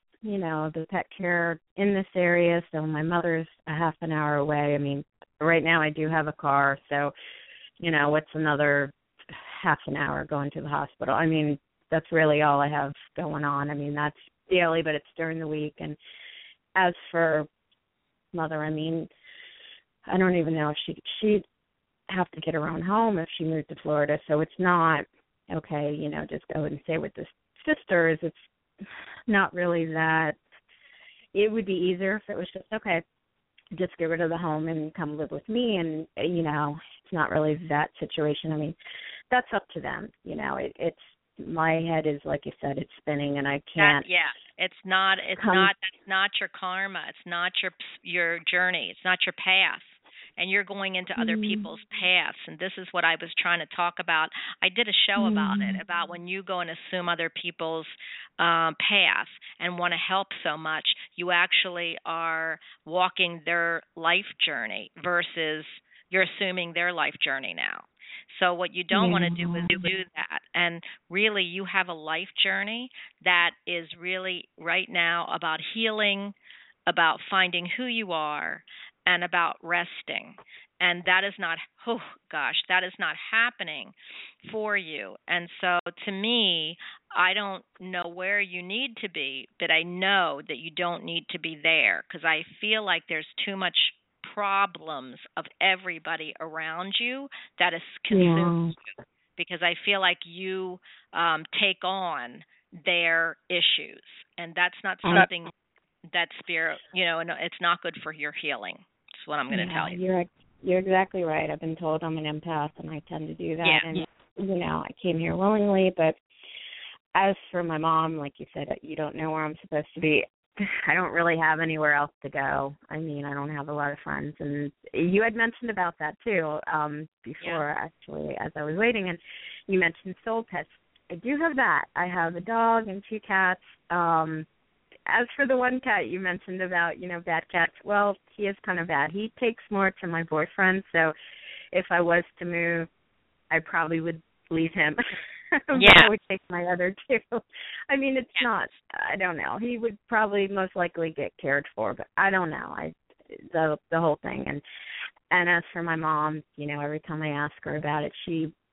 the pet care in this area. So my mother's a half an hour away. I mean, right now I do have a car. So, what's another half an hour going to the hospital? I mean, that's really all I have going on. I mean, that's daily, but it's during the week. And as for Mother, I mean, I don't even know if she'd have to get her own home if she moved to Florida. So it's not, okay, just go and stay with the sisters. It's not really that. It would be easier if it was just, okay, just get rid of the home and come live with me. And, it's not really that situation. I mean, that's up to them. It's, my head is, like you said, it's spinning, and I can't. That's not your karma. It's not your journey. It's not your path. And you're going into other people's paths. And this is what I was trying to talk about. I did a show about it, about when you go and assume other people's path and want to help so much, you actually are walking their life journey versus you're assuming their life journey now. So what you don't want to do is do that. And really, you have a life journey that is really right now about healing, about finding who you are, and about resting. and that is not, oh gosh, that is not happening for you. And so to me, I don't know where you need to be, but I know that you don't need to be there, because I feel like there's too much problems of everybody around you that is consumed, because I feel like you take on their issues, and that's not something that spirit, and it's not good for your healing. That's what I'm going to tell you. You're exactly right. I've been told I'm an empath, and I tend to do that. Yeah. And I came here willingly, but as for my mom, like you said, you don't know where I'm supposed to be. I don't really have anywhere else to go. I mean, I don't have a lot of friends, and you had mentioned about that too before, actually, as I was waiting, and you mentioned soul pets. I do have that. I have a dog and 2 cats. As for the one cat you mentioned about, bad cats, well, he is kind of bad. He takes more to my boyfriend, so if I was to move, I probably would leave him. I would take my other 2. I mean, it's not, I don't know. He would probably most likely get cared for, but I don't know. The whole thing. And as for my mom, every time I ask her about it,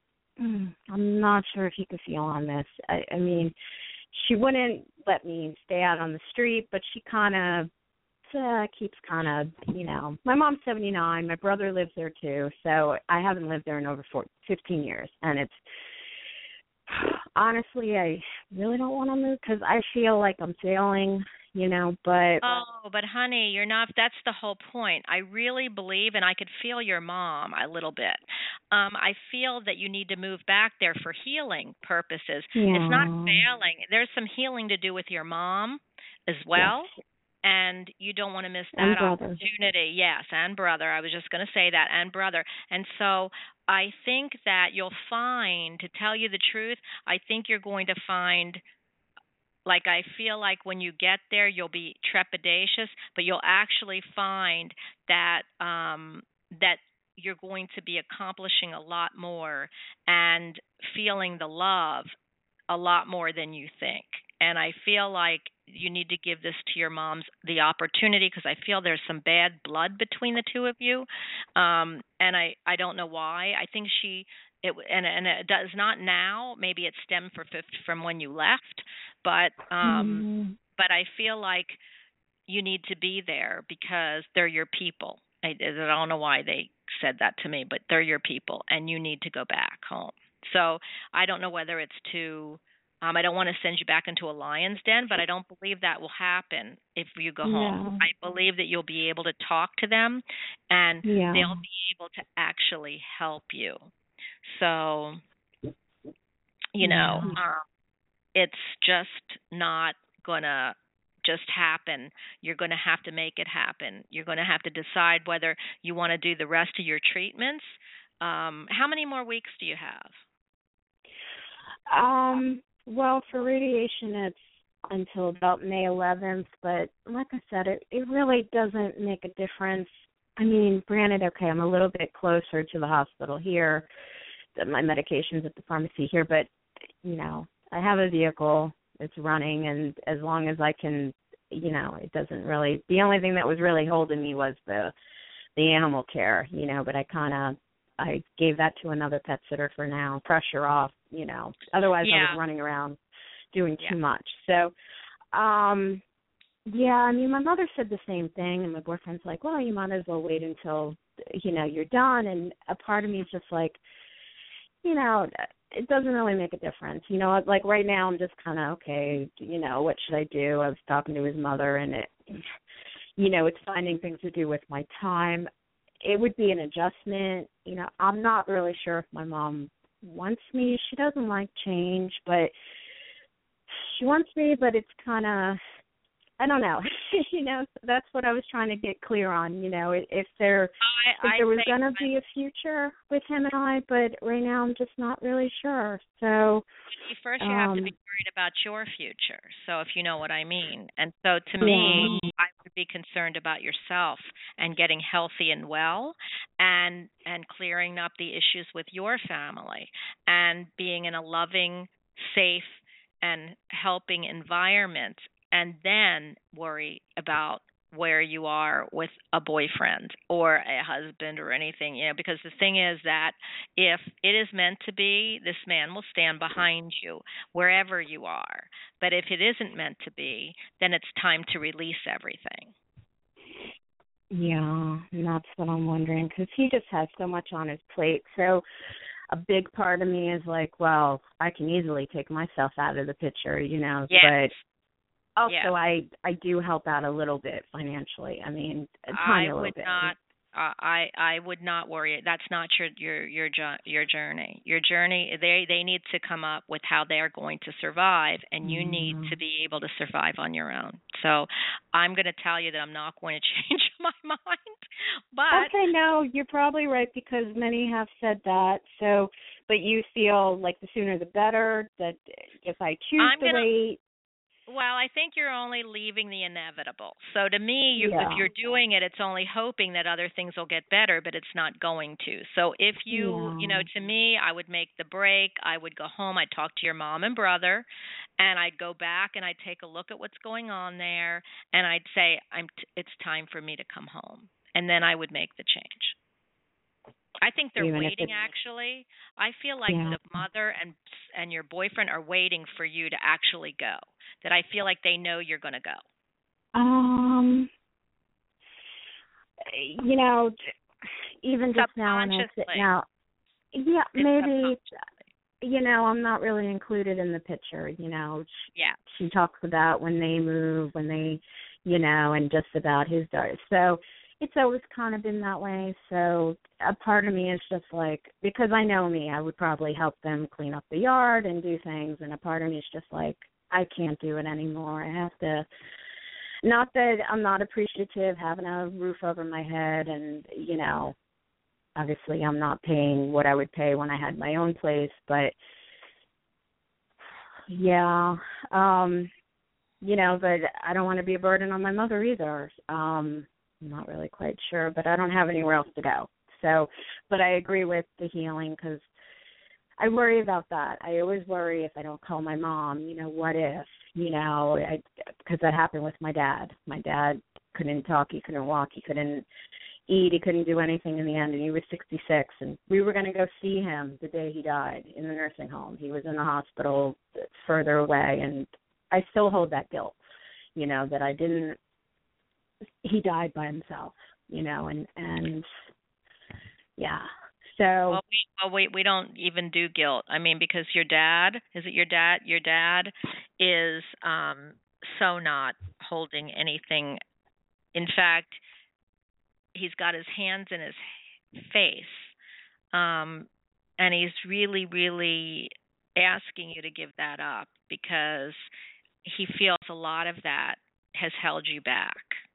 I'm not sure if you could feel on this. I mean, she wouldn't let me stay out on the street, but she kind of keeps my mom's 79. My brother lives there too, so I haven't lived there in over 15 years. And it's, honestly, I really don't want to move because I feel like I'm failing, but... Oh, but honey, you're not, that's the whole point. I really believe, and I could feel your mom a little bit. I feel that you need to move back there for healing purposes. Yeah. It's not failing. There's some healing to do with your mom as well. Yes. And you don't want to miss that opportunity. Yes, and brother. I was just going to say that, and brother. And so I think that you'll find, to tell you the truth, I think you're going to find, like, I feel like when you get there, you'll be trepidatious, but you'll actually find that that you're going to be accomplishing a lot more and feeling the love a lot more than you think. And I feel like you need to give this to your moms the opportunity, because I feel there's some bad blood between the two of you, and I don't know why. I think it does not now. Maybe it stemmed from when you left, but I feel like you need to be there because they're your people. I don't know why they said that to me, but they're your people, and you need to go back home. So I don't know whether it's to. I don't want to send you back into a lion's den, but I don't believe that will happen if you go home. I believe that you'll be able to talk to them, and they'll be able to actually help you. So, it's just not going to just happen. You're going to have to make it happen. You're going to have to decide whether you want to do the rest of your treatments. How many more weeks do you have? Well, for radiation, it's until about May 11th, but like I said, it really doesn't make a difference. I mean, granted, okay, I'm a little bit closer to the hospital here, my medication's at the pharmacy here, but, I have a vehicle, it's running, and as long as I can, it doesn't really, the only thing that was really holding me was the animal care, but I gave that to another pet sitter for now, pressure off, otherwise I was running around doing too much. So, I mean, my mother said the same thing, and my boyfriend's like, well, you might as well wait until, you're done, and a part of me is just like, it doesn't really make a difference. Like right now I'm just kind of, okay, what should I do? I was talking to his mother, and it's finding things to do with my time. It would be an adjustment. I'm not really sure if my mom wants me. She doesn't like change, but she wants me, but it's kind of, I don't know. So that's what I was trying to get clear on, if there was going to be a future with him and I, but right now I'm just not really sure. So first you have to be worried about your future, so if you know what I mean. And so to me, I would be concerned about yourself and getting healthy and well, and clearing up the issues with your family and being in a loving, safe, and helping environment, and then worry about where you are with a boyfriend or a husband or anything, because the thing is that if it is meant to be, this man will stand behind you wherever you are. But if it isn't meant to be, then it's time to release everything. Yeah, and that's what I'm wondering, because he just has so much on his plate. So a big part of me is like, well, I can easily take myself out of the picture, Yes. but also Yeah. I do help out a little bit financially. I mean, a tiny I little would bit. not. I would not worry. That's not your journey. Your journey. They need to come up with how they are going to survive, and you need to be able to survive on your own. So I'm going to tell you that I'm not going to change my mind. But Okay, no, you're probably right, because many have said that. So, but you feel like the sooner the better. That if I choose to wait. Well, I think you're only leaving the inevitable. So to me, if you're doing it, it's only hoping that other things will get better, but it's not going to. So if to me, I would make the break. I would go home. I'd talk to your mom and brother, and I'd go back and I'd take a look at what's going on there, and I'd say, it's time for me to come home. And then I would make the change. I think they're waiting, actually. I feel like the mother and your boyfriend are waiting for you to actually go. That I feel like they know you're going to go. Even just now when I sit now, yeah, maybe, I'm not really included in the picture, She talks about when they move, when they, and just about his daughter. So it's always kind of been that way. So a part of me is just like, because I know me, I would probably help them clean up the yard and do things. And a part of me is just like, I can't do it anymore. I have to, not that I'm not appreciative, having a roof over my head and, obviously I'm not paying what I would pay when I had my own place, but yeah, but I don't want to be a burden on my mother either. I'm not really quite sure, but I don't have anywhere else to go. So, but I agree with the healing, because I worry about that. I always worry if I don't call my mom, what if, because that happened with my dad. My dad couldn't talk, he couldn't walk, he couldn't eat, he couldn't do anything in the end, and he was 66, and we were going to go see him the day he died in the nursing home. He was in the hospital further away, and I still hold that guilt, that I didn't, he died by himself, and yeah. So we don't even do guilt. I mean, because your dad, is it your dad? Your dad is so not holding anything. In fact, he's got his hands in his face, and he's really, really asking you to give that up, because he feels a lot of that has held you back.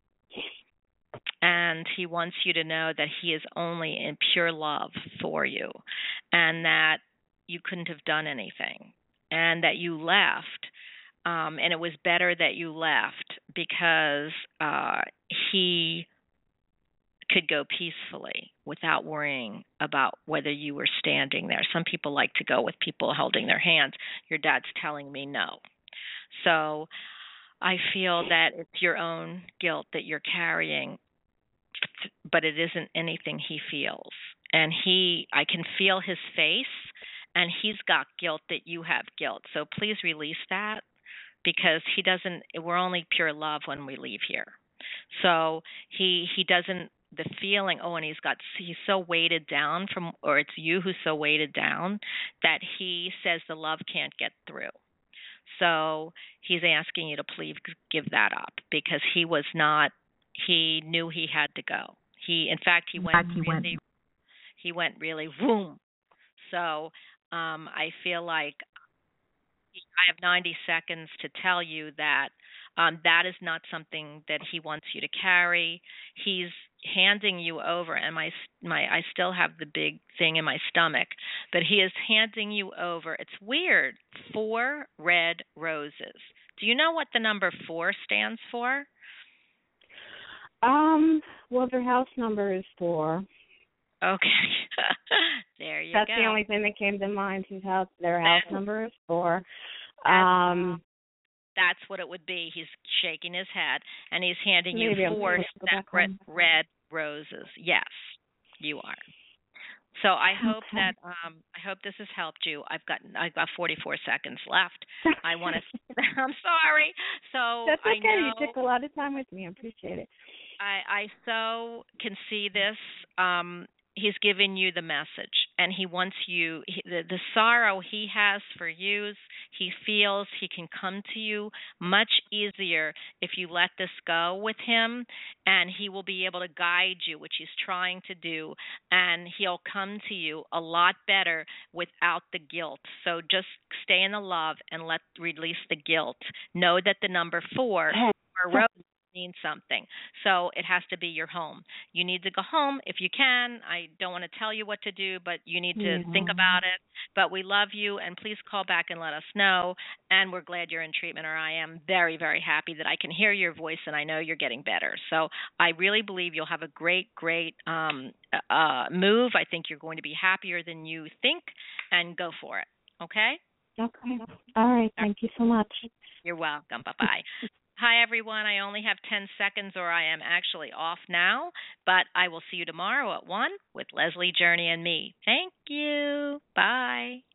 And he wants you to know that he is only in pure love for you, and that you couldn't have done anything, and that you left. And it was better that you left, because he could go peacefully without worrying about whether you were standing there. Some people like to go with people holding their hands. Your dad's telling me no. So I feel that it's your own guilt that you're carrying, but it isn't anything he feels. And I can feel his face, and he's got guilt that you have guilt. So please release that, because we're only pure love when we leave here. So he doesn't, the feeling, and he's so weighted down or it's you who's so weighted down that he says the love can't get through. So he's asking you to please give that up, because he knew he had to go. He went really boom. So I feel like I have 90 seconds to tell you that that is not something that he wants you to carry. He's handing you over, and I still have the big thing in my stomach, but he is handing you over. It's weird. 4 red roses. Do you know what the number 4 stands for? Well, their house number is 4. Okay. There you go. That's the only thing that came to mind. Their house number is 4. That's what it would be. He's shaking his head, and he's handing you Maybe I'm 4 supposed to go back separate home. red roses. Yes, you are. So I hope Okay. that I hope this has helped you. I've got 44 seconds left. I want to. I'm sorry. So That's I okay. know You took a lot of time with me. I appreciate it. I so can see this. He's giving you the message, and he wants you. The sorrow he has for you, he feels he can come to you much easier if you let this go with him, and he will be able to guide you, which he's trying to do, and he'll come to you a lot better without the guilt. So just stay in the love and release the guilt. Know that the number 4 for Rose means something. So it has to be your home. You need to go home if you can. I don't want to tell you what to do, but you need to think about it. But we love you, and please call back and let us know. And we're glad you're in treatment, or I am very, very happy that I can hear your voice and I know you're getting better. So I really believe you'll have a great, great move. I think you're going to be happier than you think, and go for it. Okay? Okay. All right. Thank you so much. You're welcome. Bye-bye. Hi, everyone. I only have 10 seconds, or I am actually off now, but I will see you tomorrow at 1 with Leslie, Journey, and me. Thank you. Bye.